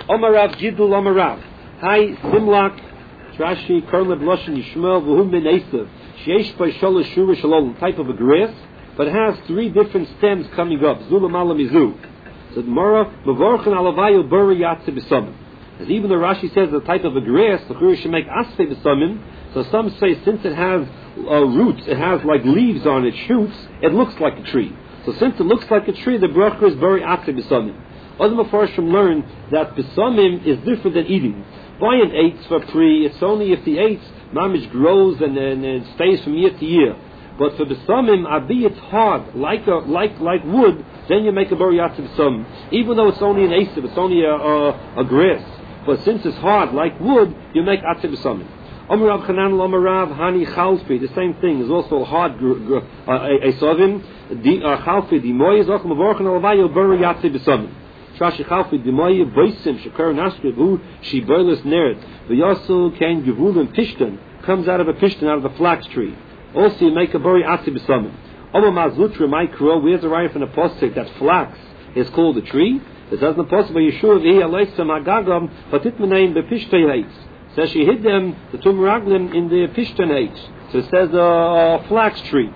Omarav Gidul Omarav. Hi Simlak Rashi Karleb Loshen Yishmael V'hum Ben Esav Sheyesh By Shalosh Shurish Shalom, type of a grass, but it has three different stems coming up. Zulam Alam Izu. So the Mara Mavorchen Alavayu Buri Yatze B'Samim. As even the Rashi says the type of a grass, the Churi should make Asfe B'Samim. So some say since it has roots, it has like leaves on it, shoots, it looks like a tree. So since it looks like a tree, the bracha is Buri Yatze B'Samim. Other Mefarshim learn that B'Samim is different than eating. Buying eights for pre, it's only if the eights mamish grows and stays from year to year. But for B'Samim, abi it's hard, like wood, then you make a Buri Yatze B'Samim. Even though it's only an Esav, it's only a grass. But since it's hard, like wood, you make Atze B'Samim. Omer Rav Chanan Omer Rav Hani Chalfi, the same thing, is also hard Esavim. Chalfi, Dimoy, Zoch Mavorchen Alavayu Buri Yatze B'Samim. Trashi Chalfi, Dimoy, Boisim, Shekar Nashkir, Hu, Shiberlus Nerd, V'Yasu, Kain Gevulim, Pishtan, comes out of a Pishtan, out of the flax tree. Also, you make a Buri Yatze B'Samim. Omer Mazlutra, Maikro, where's the right from the Apostle that flax is called a tree? It doesn't possible Yeshua v'hi aleisam agagam patitmenein bepishten eitz. Says she hid them, the two meraglim, in the pishten eitz. So it says a flax tree.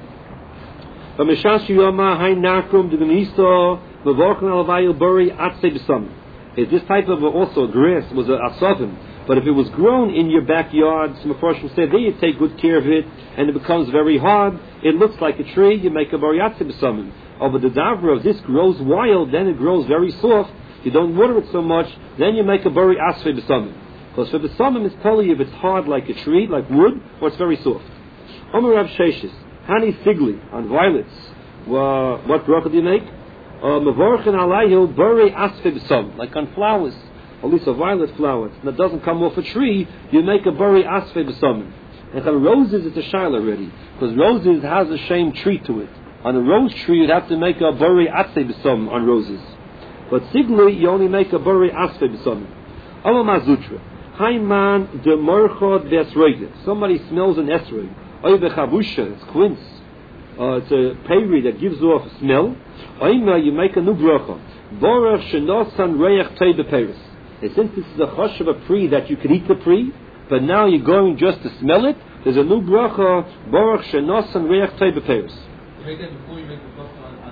But mishash yoma hay nakrum d'genisto mevorchen alavayu buri atze b'samim. This type of also grass was a asavim. But if it was grown in your backyard, some Mepharshim said, there you take good care of it, and it becomes very hard. It looks like a tree. You make a Buri Yatze B'Samim. But the davra of this grows wild, then it grows very soft. You don't water it so much, then you make a Buri Asfe B'Samim. Because for B'Samim it's probably if it's hard like a tree, like wood, or it's very soft. Omer Rav Sheshis, Hani Figli, on violets. What bracha do you make? Mevorchen alayhu Buri Asfe B'Samim, like on flowers. At least a violet flower, that doesn't come off a tree, you make a Buri Asfe B'Samim. And on roses, it's a shaila already, because roses has a shame tree to it. On a rose tree, you'd have to make a Buri Asfe B'Samim on roses. But sigli, you only make a Buri Asfe B'Samim. Olam Azutra, Hayman de Morchod Vesroide. Somebody smells an esrog. Oive Chavusha, it's quince. It's a peri that gives off a smell. Oima, you make a new bracha. Borach Shenosan Reach Tei Beperis. And since this is a chosh of a pri that you can eat the pri, but now you're going just to smell it, there's a new bracha, Baruch Shenosan Reach Tei Beperis. You make that before you make the bracha on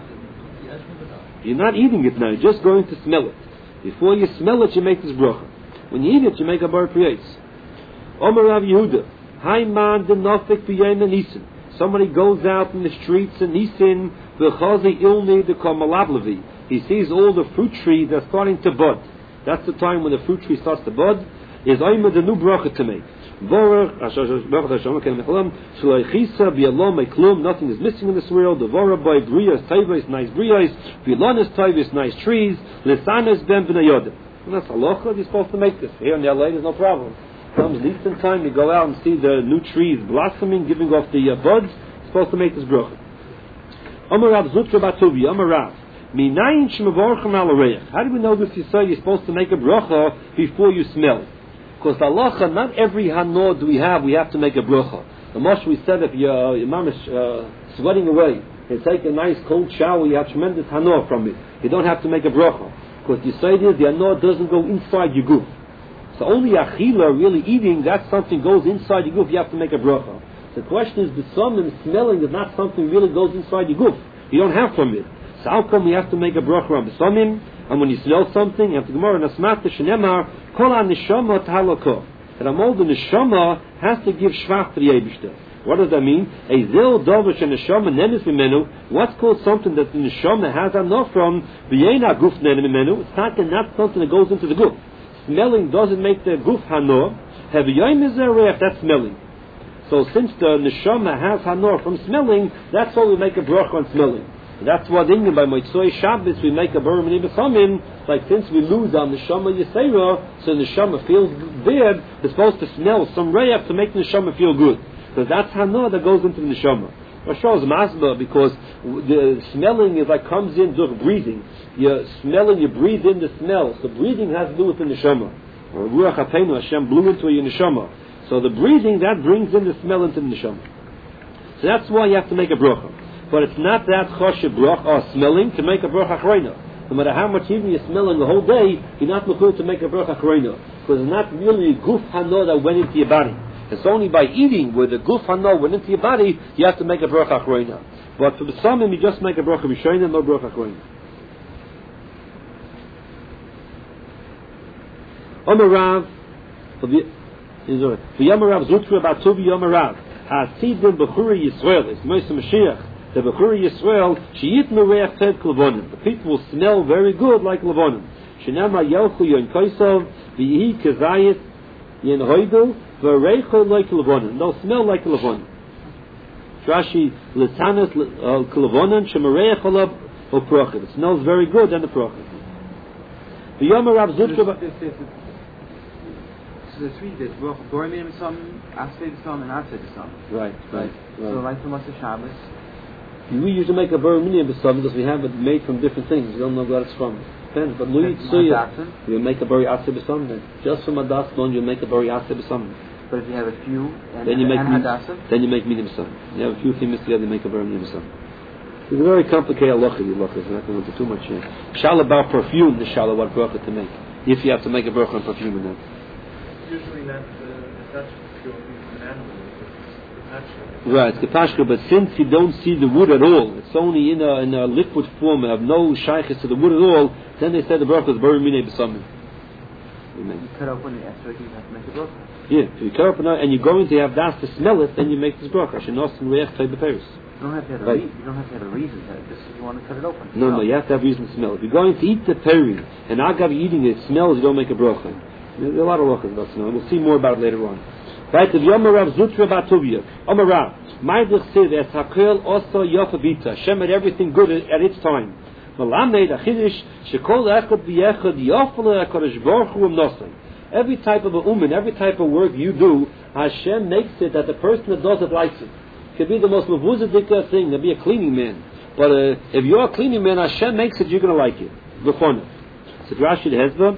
the You're not eating it now, you're just going to smell it. Before you smell it, you make this bracha. When you eat it, you make a bar priyetz. Omer Rav Yehuda, Hayman de Nofik b'yem Nisan. Somebody goes out in the streets in Nisan, v'chazi ilni de kamalablavi. He sees all the fruit trees that are starting to bud. That's the time when the fruit tree starts to bud. Is Ayman the new bracha to make. Nothing is missing in this world. The Vora by Brias, Taivis, nice Brias, Vilanis, Taivis, nice trees, Lisanis, Ben Benayodim. And that's halacha, you're supposed to make this. Here in LA, there's no problem. Comes Eastern time, you go out and see the new trees blossoming, giving off the buds, you're supposed to make this bracha. Amar Rav Zutra Batuvi, Amar Rav. How do we know this? You say you're supposed to make a bracha before you smell. Because halacha, not every hanor do we have to make a bracha. The most we said, if your mom is sweating away, you take a nice cold shower, you have tremendous hanor from it. You don't have to make a bracha. Because you say this, the hanor doesn't go inside your goof. So only achila, really eating, that's something goes inside your goof, you have to make a bracha. The question is, the and smelling is not something really goes inside your goof. You don't have from it. So how come we have to make a bracha on B'Samim? And when you smell something, you have to Gemara Nasmat Shenemar Kol HaNeshama T'Halakah. That all the neshama has to give shvach to the Eibishter. What does that mean? A zil dover sheneshama nemes mimenu. What's called something that the neshama has enough from v'yena guf nemes mimenu? It's not something that goes into the guf. Smelling doesn't make the guf hanor. Have yoyim is that's smelling. So since the neshama has hanor from smelling, that's why we make a bracha on smelling. That's what in by Motzei Shabbos we make a Buri Mini B'Samim. Like since we lose our neshama Yisera, so the neshama feels bad. It's supposed to smell some rayach to make the neshama feel good. So that's hanor that goes into the neshama. Rasha is masba because the smelling is like comes in through breathing. You're smelling, you breathe in the smell. So breathing has to do with the neshama. Ruach HaPeinu, Hashem blew into your neshama. So the breathing that brings in the smell into the neshama. So that's why you have to make a bracha. But it's not that choshev bracha or smelling to make a bracha achrayna. no matter how much even you smell in the whole day, you're not mechuyel to make a bracha achrona, because it's not really a guf hano that went into your body. It's only by eating where the guf hano went into your body, you have to make a bracha achrona. But for the samim, you just make a bracha rishona, no bracha achrona. Omarav, v'yomarav zutru b'atuvi yomarav, ha'asidim b'churi Yisrael, it's Moshe Mashiach, the b'churi Yisrael, she'yitnu reach ted klavonim, the people will smell very good like lavonim. Shenama yelchu yon koisov, v'yihi kezayit yen hoidu, v'reicho like lavonim, they'll smell like lavonim. Rashi, litanas klavonim, shemareich olav u'prochim, it smells very good and the prochim. V'yomarav zutru So the three days, Borimim B'Sam, Asfei B'Sam, and Atzei B'Sam. Right. So like the Matzah Shabbos. We usually make a Borimim B'Sam because we have it made from different things. We don't know what it's from. Depends. But Louis Tzuya, you make a Bori Atzei B'Sam then. Just from Adas Don, you make a Bori Atzei B'Sam. But if you have a few, then you make Hadassah? Then you make Minim B'Sam. You have a few things together, you make a Borimim B'Sam. It's a very complicated halacha, we're not going to go into too much here. Shala about perfume, the shala what bracha to make. If you have to make a bracha on perfume in that. Usually not attached to an animal. Right, it's ketashka, but since you don't see the wood at all, it's only in a liquid form, have no shaykhis to the wood at all, then they said the bracha is bari minei b'samim. You cut open the extra, you have to make a bracha. Yeah, if you cut open and you're going to have das to smell it, then you make this bracha. You don't have to have a reason to it, just if you want to cut it open. No, you have to have reason to smell. If you're going to eat the peri, and agav eating it smells, you don't make a bracha. There are a lot of halachas about smell. We'll see more about it later on. Right, the Yomarav Zutra Batuvia. Omarav, Maidich said that Hakel also Yofavita. Hashem had everything good at its time. Malamed Achidish Shekol Echad V'Yechad Yofale HaKadosh Baruch Hu Nosei. Every type of a uman, every type of work you do, Hashem makes it that the person that does it likes it. It could be the most mavuzadika thing, to be a cleaning man. But if you're a cleaning man, Hashem makes it, you're going to like it. B'chona. So Rashi the Hezbollah.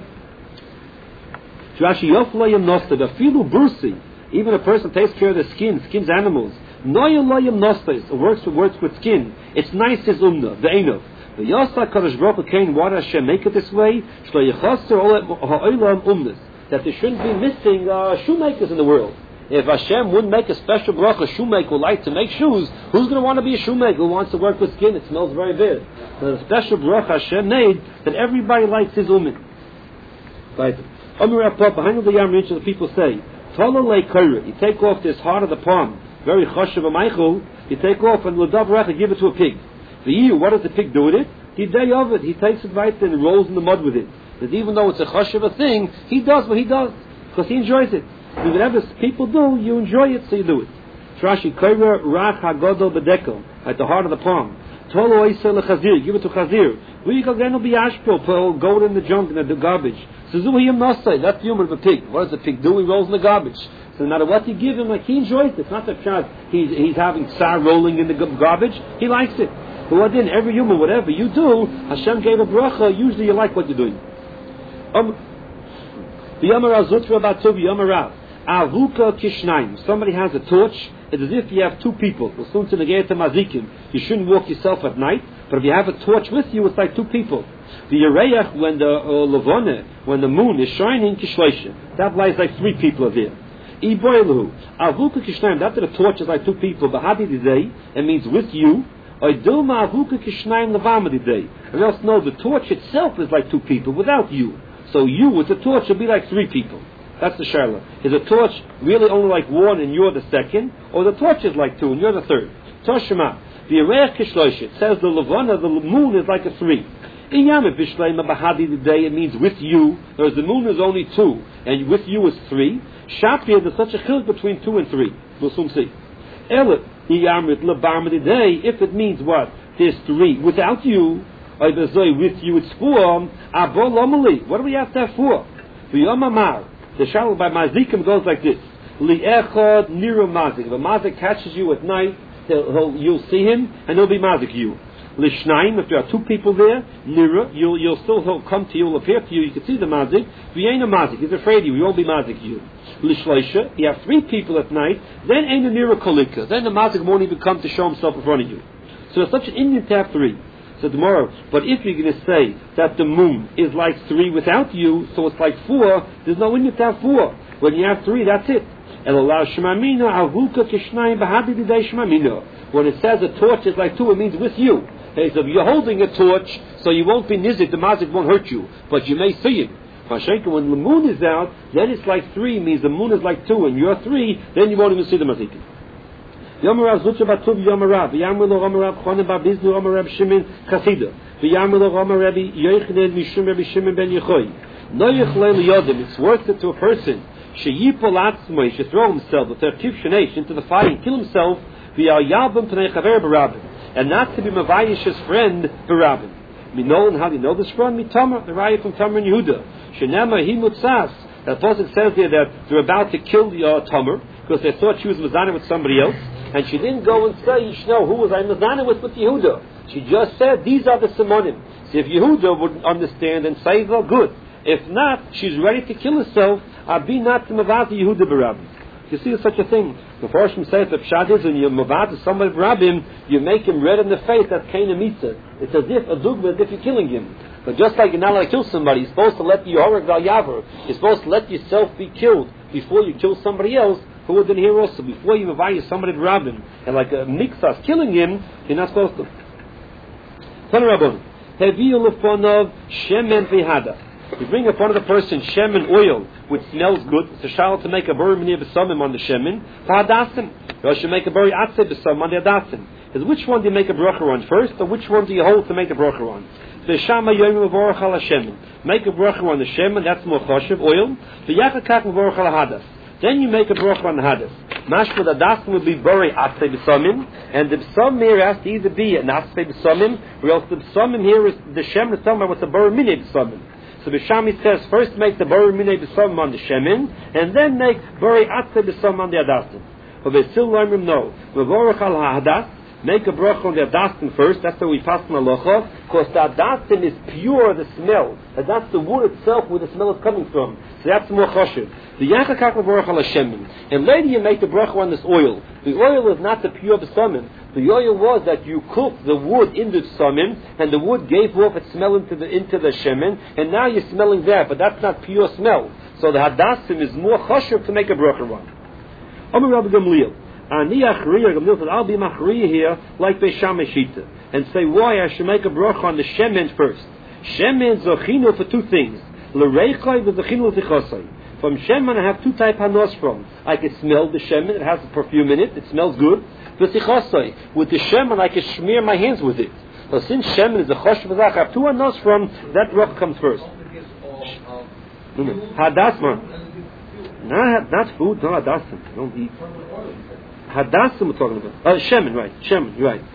Rashi Yoflayim Nosted, a filu bursi. Even a person takes care of the skins animals. Noyalayim Nosted, works with skin. It's nice as umna, the enov. The Yasa Kadosh Baruch Hu Kain, why does Hashem make it this way? Shlo Yechaser Ha'olam Umnas. That there shouldn't be missing shoemakers in the world. If Hashem wouldn't make a special bracha, a shoemaker would like to make shoes, who's going to want to be a shoemaker who wants to work with skin? It smells very bad. So the special bracha Hashem made that everybody likes his umin. Right. Behind the Yam Rinch, the people say, you take off this heart of the palm, very chashav amaychul, you take off and l'dav recha, give it to a pig. The year, what does the pig do with it? He day of it, he takes it right and rolls in the mud with it. Because even though it's a chashav thing, he does what he does, because he enjoys it. And whatever people do, you enjoy it, so you do it. Trashi kaira rach hagodol bedekel, at the heart of the palm. Tolo oisel lechazir, give it to chazir. We go geno biashpil, go in the junk and the garbage. That's the humor of a pig. What does a pig do? He rolls in the garbage. So no matter what you give him, like he enjoys it. It's not that child he's having tsar rolling in the garbage. He likes it. But what then? Every human, whatever you do, Hashem gave a bracha. Usually you like what you're doing. Somebody has a torch. It's as if you have two people. You shouldn't walk yourself at night. But if you have a torch with you, it's like two people. The Yereach, when the Levone, when the moon is shining, Kishleisha. That lies like three people are there. Iboilu, Avuka Kishnaim, that the torch is like two people, but Hadi Didei, it means with you. Oidilma Avuka Kishnaim Levama Didei. And else no, the torch itself is like two people without you. So you with the torch will be like three people. That's the Shaila. Is a torch really only like one and you're the second? Or the torch is like two and you're the third? Toshima. The Yereach Kishleisha, it says the Levana, the moon is like a three. In Yamim Bishleima Bahadi Didei, it means with you, whereas the moon is only two, and with you is three. Shapir, there's such a chilk between 2 and 3. We'll soon see. If it means what? There's 3. Without you, with you it's 4. What do we have to have 4? The shalom by Mazikim goes like this. Li'echad niru mazik. If a mazik catches you at night, you'll see him, and he'll be mazik you. Lishnaim, if there are 2 people there, nira, he'll come to you, he'll appear to you, you can see the mazik. V'yein a mazik, he's afraid of you, he won't be mazik you. Lishleisha, you have 3 people at night, then ain't a nira kolika, then the mazik won't even come to show himself in front of you. So it's such an Indian to have 3. So tomorrow, but if you're going to say that the moon is like 3 without you, so it's like 4, there's no inyan to have 4. When you have 3, that's it. When it says a torch is like 2, it means with you. Okay, so if you're holding a torch, so you won't be nizik, the mazik won't hurt you, but you may see it. When the moon is out, then it's like 3, means the moon is like 2, and you're 3, then you won't even see the mazik. Yomarav Zutra Batuv Yomarav, Yamilo Romarav Chonim Babiznu Romarav Shimon Chasida, Yamilo Romarabi Yochanan Mishum Rabbi Shimon Ben Yechoy. No Yechlel Yodim, it's worth it to a person. Sheyipol Atzmoi, should throw himself with their Tiv Shenesh into the fire and kill himself, via Yabim Pnei Chaver Barabim, and not to be Mavayish's friend Barabim. Minolan, how do you know this from? Mitamar, the Raya from Tamar and Yehuda. Shenema Himutzas. That pasuk says here that they're about to kill the Tamar because they thought she was Mazana with somebody else, and she didn't go and say, Yishno, who was I Mazana with Yehuda? She just said, these are the Simonim. So if Yehuda would understand and say, well, good. If not, she's ready to kill herself. Abi not to Mavati Yehuda Barabim. You see such a thing. The Farshim says that Pshad is when you Mavati somebody Barabim, you make him red in the face, that's Cain and Mitzah. It's as if a dugma, as if you're killing him. But just like you're not allowed to kill somebody, you're supposed to let the Yorek Val Yaver, you're supposed to let yourself be killed before you kill somebody else who would then hear also. Before you Mavati somebody Barabim, and like a Mixas killing him, you're not supposed to. Tana Rabbon, Heviyu Lefonov Shemen Vihada. You bring upon the person shemen oil, which smells good. It's a shal to make a buri minir b'samim on the shemen. V'hadasim. You should make a buri atzeh b'samim on the hadasim. Is which one do you make a bracha on first, or which one do you hold to make a bracha on? The shama yoyim mevorach al shemen. Make a bracha on the shemen. That's more choshev oil. The yachakak mevorach al hadas. Then you make a bracha on the hadas. Mashma the hadasim would be buri atzeh b'samim, and the b'samim here has to either be an atzeh b'samim, or else the b'samim here is the shemen is talking about what's a buri minir b'samim. So Bishami says first make the buri minei b'samim on the shemin, and then make buri atzeh b'samim on the hadasim. But they still learn him no. Mevorach al hadas, make a bracha on the hadasim first. That's how we pass on halacha, because the hadasim is pure, the smell, and that's the wood itself where the smell is coming from. So that's more choshev. The yachakak mevorach al shemin, and later you make the bracha on this oil. The oil is not the pure b'samim. The oil was that you cooked the wood in the b'samim, and the wood gave off its smell into the shemen, and now you're smelling that, but that's not pure smell. So the hadasim is more choshev to make a bracha on. Amar Rabbi Gamliel, Ani achriya, Gamliel said, I'll be machriya here like Beishamai Shita, and say why I should make a bracha on the shemen first. Shemen zochinu for 2 things. L'reichai v'zochinu l'tichosai. From shemen I have 2 types of hanos from. I can smell the shemen, it has a perfume in it, it smells good. With the shemen I can smear my hands with it. So since shemen is a chosh v'zach, I have 2 hanos from, that bracha comes first. Hadasman. Not food, no hadasim. Don't eat. Hadasim we're talking about. Shemen, right. Shemen, you're right.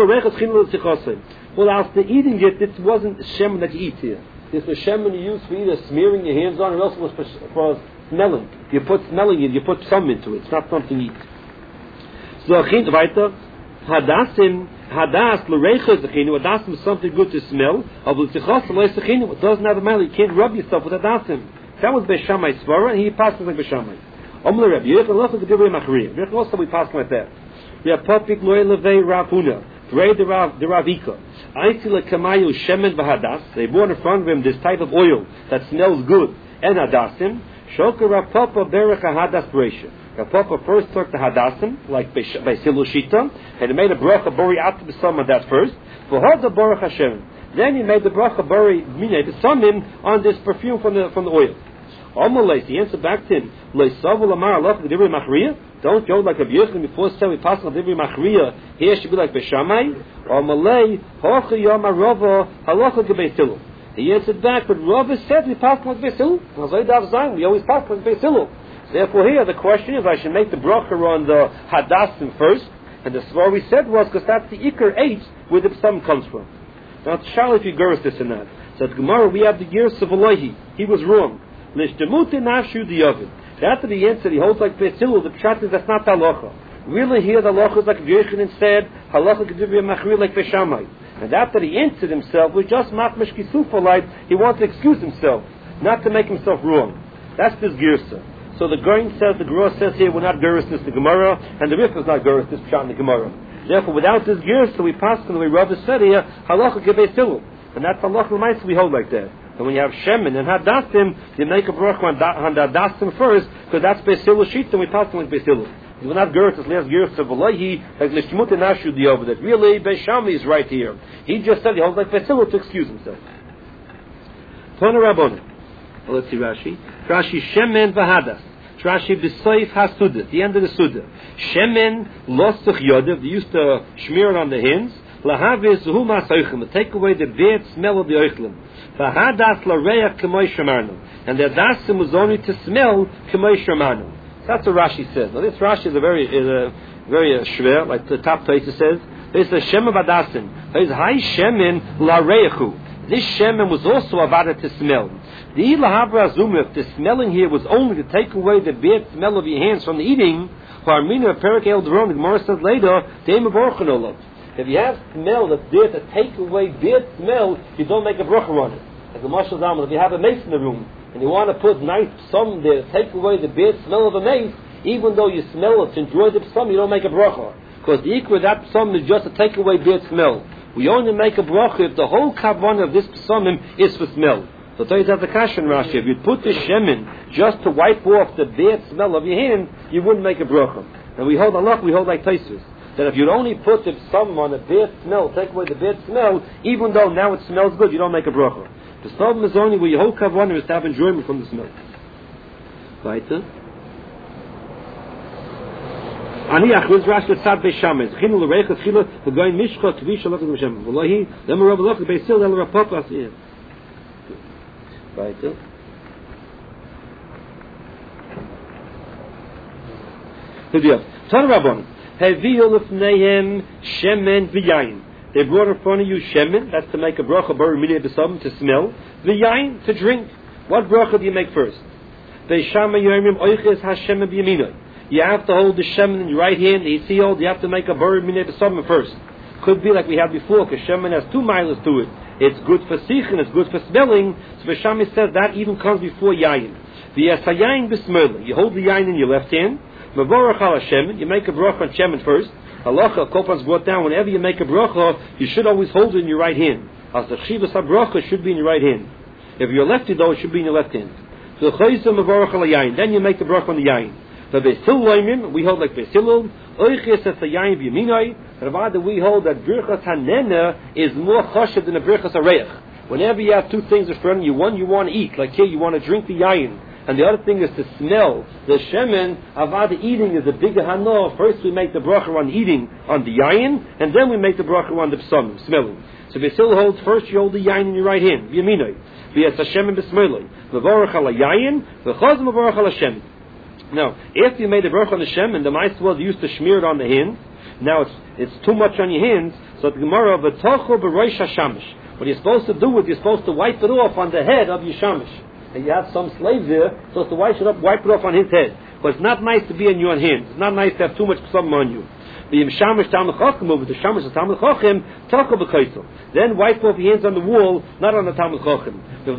Well, after eating it, it wasn't shemen that you eat here. This was shemen you use for either smearing your hands on, or else it was for smelling. You put smelling in, you put some into it. It's not something you eat. So, weiter. Hadasim, hadas, l'reicha zechinu. Hadasim is something good to smell. It doesn't have a matter. You can't rub yourself with hadasim. That was Beishamai Svara, and he passed like Beishamai. Omle Rabbi Yechon also the Divrei Machriya. Yechon also we pass like that. We have Popik Loy Levei Rav Huna, Vrei the Ravika. Aitila Kamayu Shemen Vahadas. They brought in front of him this type of oil that smells good, and hadasim. Shoker Rav Papa Berach Hadas Bereisha. Rav Papa first took the hadasim, like by Silu Shita, and he made a bracha bori at the b'sam on that first. V'hod the Baruch Hashem. Then he made the bracha bori minei b'samim on this perfume from the oil. Amalei, he answered back to him, Leisavu lamar alach the Divrei Machriya. Don't go like a Yechon before said we pass on Divrei Machriya. Here should be like Beishamai. Amalei hocha yama rava halacha gebeisilu. He answered back, but Rava said we pass like Beisilu. We always pass like Beisilu. Therefore, here the question is, I should make the bracha on the hadasim first, and the svar we said was because that's the ikar 8 where the psalm comes from. Now, shall if you girth this and that. So at Gemara we have the years of Elohi. He was wrong. L'shtemute nafshu diyavid. After the answer, he holds like Beisilu. The pshat is that's not halacha. Really, here the halacha is like Yechanan said, halacha Divrei Machriya like Beishamai. And after he answered himself, was just machmash kisufa like he wanted to excuse himself, not to make himself wrong. That's this girsa. So the Goin says, the Gemara says here, we're not girus this the Gemara, and the Rif is not girus this pshat in the Gemara. Therefore, without this gear, so we pass and we rub the here, halacha kibei silu. And that's halacha l'maisa we hold like that. And when you have shemen and hadassim, you make a bracha on hadassim first, because that's beisilu sheet, and we pass like beisilu. We're not gerus, it's less gerus of Valahi, like Nishmut and Ashu the over that. Really, Beishami is right here. He just said he holds like beisilu to excuse himself. Tana Rabboni. Well, let's see Rashi. Rashi shemen v'hadas. Rashi b'soif hasudah, the end of the sudah. Shemen losuch yodev, they used to smear it on the hands. Lahavis humas oichlim, to take away the bad smell of the oichlim. V'hadas lareach k'moi shamarnu, and the dasim was only to smell k'moi shamarnu. That's what Rashi says. Now this Rashi is a very shver, like the top place it says. There's a shemen v'dasim. There's high shemen lareachu. This shemen was also avada to smell. The the smelling here was only to take away the bad smell of your hands from the eating. The Gemara says later, if you have smell that's there to take away bad smell, you don't make a bracha on it. Like the Mashal Zaman, if you have a mace in the room and you want to put nice psalm there to take away the bad smell of a mace, even though you smell it to enjoy the psalm, you don't make a bracha. Because the equal of that psalm is just to take away bad smell. We only make a bracha if the whole kavanah of this psalm is for smell. So tell you that the Kashan Rashi, if you put the shemen just to wipe off the bad smell of your hand, you wouldn't make a bracha. And we hold like Taisus, that if you'd only put the psalm on a bad smell, take away the bad smell, even though now it smells good, you don't make a bracha. The psalm is only where your whole kavanah is to have enjoyment from the smell. Weiter. Ani achuz Rashi l'tzad beishames. Chinu l'reicha tchila v'goyin mishcha kvisha l'okaz m'shem. V'lohi lema rav l'okaz beisil el rapapas yeh. Weiter. Tan Rabbon, Hevi'u l'fneihem shemen v'yayin. They brought in front of you shemen, that's to make a bracha bar minei b'sam, to smell. V'yayin, to drink. What bracha do you make first? Ve'shama yomim oiches hashemen b'yaminoi. You have to hold the shemen in your right hand, the yitziyod, you have to make a bar minei b'sam first. Could be like we had before, because shemen has 2 miles to it. It's good for sichen, it's good for smelling. So Veshami says that even comes before yayin. V'yasayayin b'smerla. You hold the yayin in your left hand. Mavorach al shemen. You make a bracha on shemen first. Halacha, Kopan's brought down, whenever you make a bracha, you should always hold it in your right hand. As the chivas ha-bracha should be in your right hand. If you're lefty though, it should be in your left hand. So chayisa mavorach al yayin. Then you make the bracha on the yayin. The Beisil Loimim, we hold like Beisilul. Oiches es hayayin v'yaminoi. Rather, we hold that Birchas Hanena is more chashav than a Birchas Areich. Whenever you have 2 things in front of you, one you want to eat, like here you want to drink the yayin, and the other thing is to smell the shemen. Avada eating is a bigger hana. First we make the bracha on eating on the yayin, and then we make the bracha on the psalm, smelling. So Beisil holds first you hold the yayin in your right hand, v'yaminoi, v'yas Hashem b'smerloi, v'vorach ala yayin, v'chaz v'vorach ala Hashem. Now, after you made the bracha on the shemen, the mice was used to smear it on the hands. Now it's too much on your hands, so the Gemara v'tochu b'roish hashamish. What you're supposed to do is you're supposed to wipe it off on the head of your shamish. And you have some slave there, so to wipe it off on his head. But it's not nice to be on your hands. It's not nice to have too much something on you. Then wipe off your hands on the wall, not on the Talmud Chacham.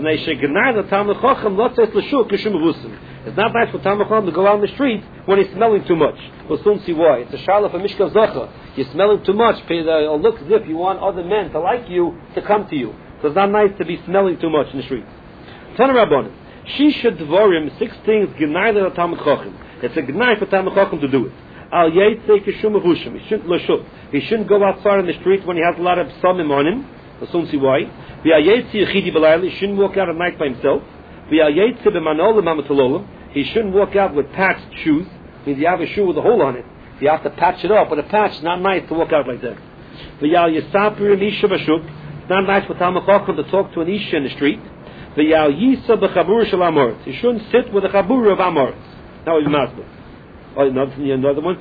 It's not nice for Talmud Chacham to go out in the street when he's smelling too much. We'll soon see why. It's a shalaf for Mishkav Zacha. You're smelling too much. It looks as if you want other men to like you, to come to you. So it's not nice to be smelling too much in the street. Tana Rabbanim, Shisha Dvorim, 6 things, Gnai le Talmud Chacham. It's a Gnai for Talmud Chacham to do it. Al Yeitzei Kishum Avushim. He shouldn't go outside in the street when he has a lot of psalmim on him. We'll soon see why. He shouldn't walk out at night by himself. He shouldn't walk out with patched shoes. Means you have a shoe with a hole on it. You have to patch it up. With a patch, it's not nice to walk out like that. It's not nice for Talmud Chacham to talk to an Isha in the street. He shouldn't sit with a chabura of Amoritz. Now he's masbel. Another one.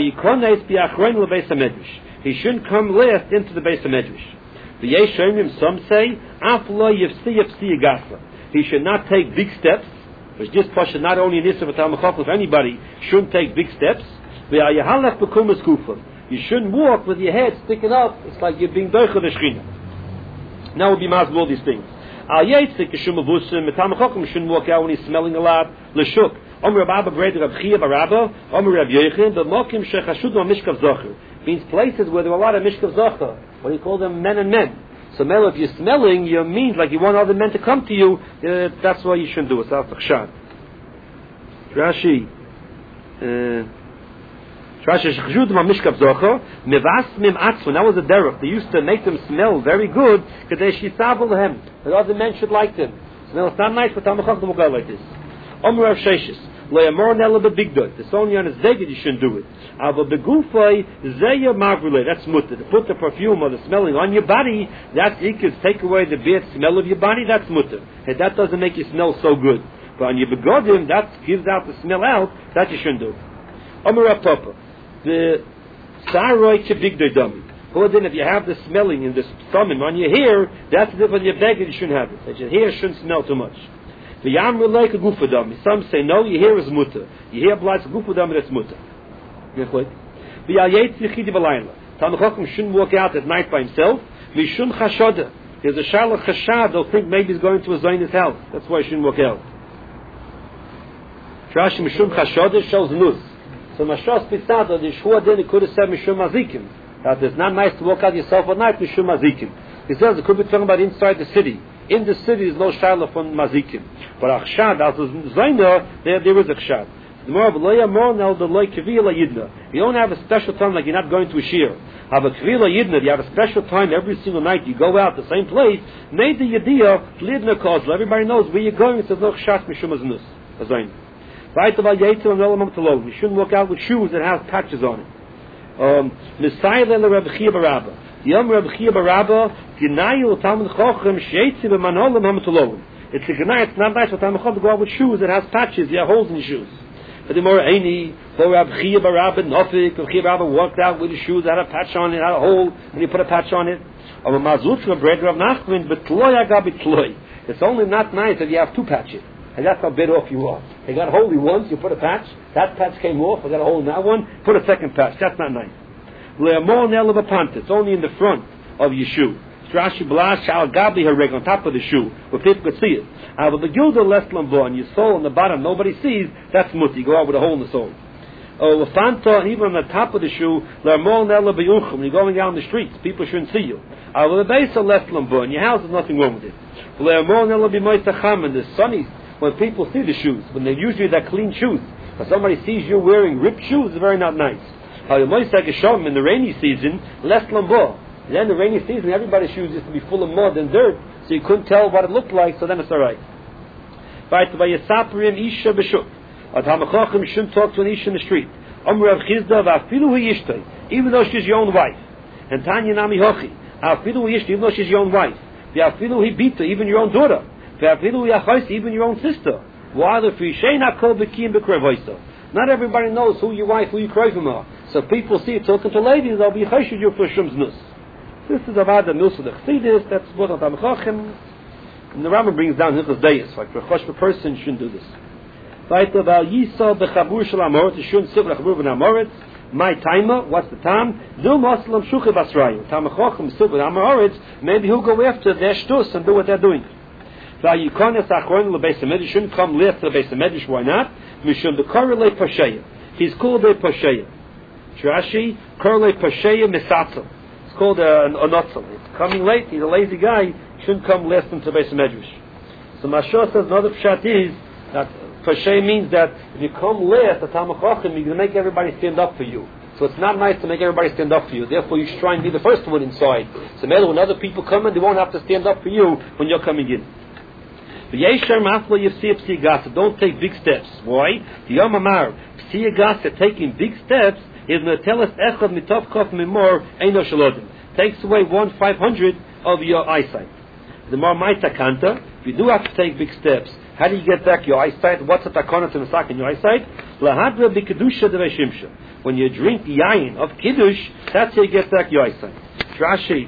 He shouldn't come last into the Beis HaMedrash. Some say, he should not take big steps. It's just pasha, not only in Issa but Talmud Chacham, if anybody shouldn't take big steps. You shouldn't walk with your head sticking up. It's like you're being doicha the Shechina. Now we'll be masbel all these things. Talmud Chacham shouldn't walk out when he's smelling a lot. L'shuk. He means places where there are a lot of mishkav zocha. What do you call them? Men and men. So mel, if you're smelling, you means like you want other men to come to you. That's why you shouldn't do it. So that's chshad. Rashi. That was a derech. They used to make them smell very good that other men should like them. Smell it's not nice, but Talmud Chacham will go like this. Omer Rav Sheshes. It's only on his deged you shouldn't do it. That's mutter. To put the perfume or the smelling on your body, that's ikis. Take away the bad smell of your body, that's mutter. And that doesn't make you smell so good. But on your begodim, that gives out the smell out, that you shouldn't do. Omer Rav Papa. The saroi chebigdoi dami. Then if you have the smelling in the stomach on your hair, that's the on your beged you shouldn't have it. That your hair shouldn't smell too much. The yam like a gufa dami. Some say no, your hair is mutter. Your hair blights gufa dami, that's mutter. The ayetz yichidi b'layla. Talmud Chacham shouldn't walk out at night by himself. Mishum chashoda. There's a shalach chashad. They'll think maybe he's going to a zayna's house. That's why he shouldn't walk out. Trashi mishum chashoda shows nus. So Mashas Pisada, the Shua then he could have said Mishum Mazikim. That it's not nice to walk out yourself at night, Mishum Mazikim. He says it could be talking about inside the city. In the city is no Shiloh from Mazikim. But Achshad, as is Zaina, there is Achshad. You don't have a special time like you're not going to a shir. Have a Kvila Yidna, you have a special time every single night, you go out the same place, made the Yediyah, Lidna Kozla, everybody knows where you're going, it says no Chshat Mishum Aznus. Zaina. You shouldn't walk out with shoes that have patches on it. It's a gnai, it's not nice for Talmud Chacham to go out with shoes that has patches, you have holes in your shoes. But the more Eini, Rabbi Chia Barabba Nofik, Rabbi Barabba walked out with his shoes that had a patch on it, had a hole, and he put a patch on it. It's only not nice if you have two patches. And that's how bit off you are. They got holy once, you put a patch, that patch came off, I got a hole in that one, put a second patch. That's not nice. It's only in the front of your shoe. Rashi Blash Al Gabli Hareg on top of the shoe, where people could see it. But the Gilda less lambo on your sole on the bottom, nobody sees, that's mutti. Go out with a hole in the sole. Lefanta, even on the top of the shoe, when you're going down the streets, people shouldn't see you. The base of less lambo, in your house, there's nothing wrong with it. The sunny. When people see the shoes, when they're usually clean shoes, if somebody sees you wearing ripped shoes, it's very not nice. In the rainy season, less lambo. Then the rainy season, everybody's shoes used to be full of mud and dirt, so you couldn't tell what it looked like, so then it's alright. Talmud Chacham shouldn't talk to an Isha in the street. Even though she's your own wife. And Tanya Nami Hochi, even though she's your own wife. Even your own daughter. Even your own sister. Not everybody knows who your wife, who your krovim are. So people see it talking to ladies, they'll be chayshid you for shumznus. This is about the nus of the chassidus. That's what Talmud Chacham. And the Rambam brings down Hilchos Deis. Like for a chosh person shouldn't do this. Right about Yisal bechabur shel amoritz. You shouldn't sit with a chabur ben amoritz. My timer. What's the time? Do Muslim shuche basrayu. Talmud Chacham sit with amoritz. Maybe he'll go after their shtus and do what they're doing. You shouldn't come last to the Beis HaMedrash. Why not? Mishum the korele pasheya. He's called a pasheya. Rashi korele pasheya misatzel. It's called a notzel. It's coming late. He's a lazy guy. He shouldn't come last to the Beis HaMedrash. So Mashah says another pshat is that pasheya means that if you come last, the Talmud Chacham, you're going to make everybody stand up for you. So it's not nice to make everybody stand up for you. Therefore, you should try and be the first one inside. So maybe when other people come in, they won't have to stand up for you when you're coming in. Don't take big steps. Why? The Yom Amar, taking big steps is takes away 1/500 of your eyesight. The more takanta, if you do have to take big steps, how do you get back your eyesight? What's the takana to masak in your eyesight? When you drink yain of kiddush, that's how you get back your eyesight. Rashi,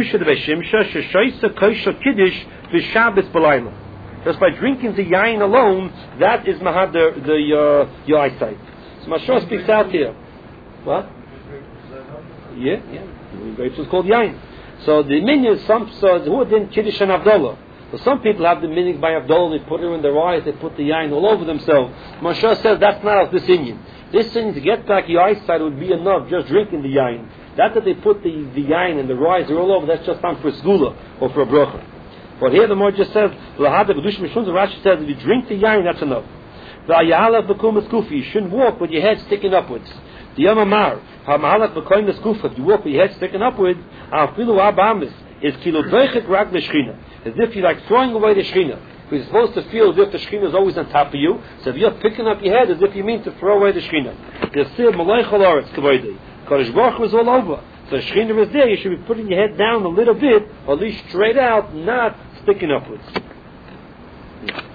just by drinking the yain alone, that is mahad your eyesight. So Mashah speaks out here. What? Yeah. Grapes is called yain. So the minions, who didn't kiddush and Havdalah? So some people have the meaning by Havdalah, they put it in their eyes, they put the yain all over themselves. Mashah says that's not of this Indian. This thing to get back your eyesight would be enough just drinking the yain. That they put the yain and the rice all over, that's just time for a skula or for a bracha. But here the Gemara just says, Rashi says, if you drink the yain, that's enough. You shouldn't walk with your head sticking upwards. The Yamamar, if you walk with your head sticking upwards, is as if you're like throwing away the Shekhinah. You're supposed to feel as if the Shekhinah is always on top of you. So if you're picking up your head, as if you mean to throw away the Shekhinah. The Sib Malay Chalaretz Kavoidei. Kodesh Baruch Hu is all over. So the Shekhinah is there. You should be putting your head down a little bit, or at least straight out, not sticking upwards. Yeah.